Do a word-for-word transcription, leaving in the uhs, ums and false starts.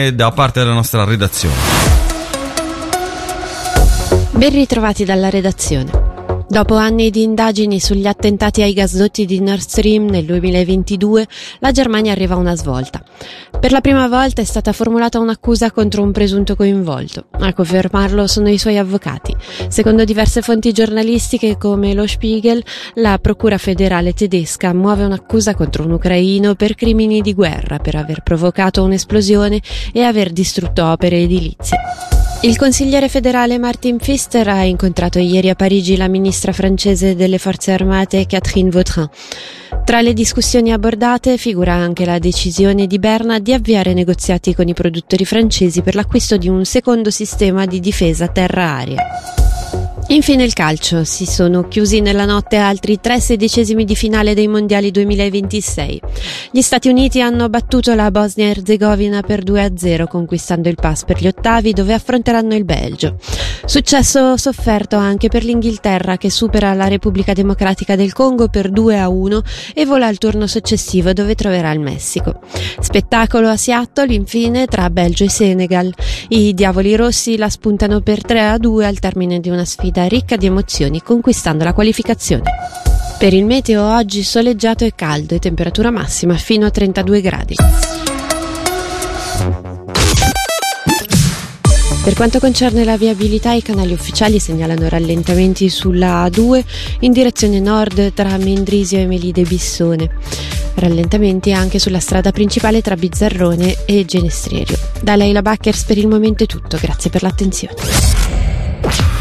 da parte della nostra redazione. Ben ritrovati dalla redazione. Dopo anni di indagini sugli attentati ai gasdotti di Nord Stream nel duemilaventidue, la Germania arriva a una svolta. Per la prima volta è stata formulata un'accusa contro un presunto coinvolto. A confermarlo sono i suoi avvocati. Secondo diverse fonti giornalistiche come lo Spiegel, la procura federale tedesca muove un'accusa contro un ucraino per crimini di guerra, per aver provocato un'esplosione e aver distrutto opere edilizie. Il consigliere federale Martin Pfister ha incontrato ieri a Parigi la ministra francese delle forze armate Catherine Vautrin. Tra le discussioni abbordate figura anche la decisione di Berna di avviare negoziati con i produttori francesi per l'acquisto di un secondo sistema di difesa terra-aria. Infine il calcio. Si sono chiusi nella notte altri tre sedicesimi di finale dei mondiali duemilaventisei. Gli Stati Uniti hanno battuto la Bosnia-Erzegovina per due a zero, conquistando il pass per gli ottavi, dove affronteranno il Belgio. Successo sofferto anche per l'Inghilterra, che supera la Repubblica Democratica del Congo per due a uno e vola al turno successivo, dove troverà il Messico. Spettacolo a Seattle, infine, tra Belgio e Senegal. I Diavoli Rossi la spuntano per tre a due al termine di una sfida ricca di emozioni, conquistando la qualificazione. Per il meteo oggi soleggiato e caldo e temperatura massima fino a trentadue gradi. Per quanto concerne la viabilità, i canali ufficiali segnalano rallentamenti sulla A due in direzione nord tra Mendrisio e Melide Bissone. Rallentamenti anche sulla strada principale tra Bizzarrone e Genestrierio. Da Leila Backers per il momento è tutto, grazie per l'attenzione.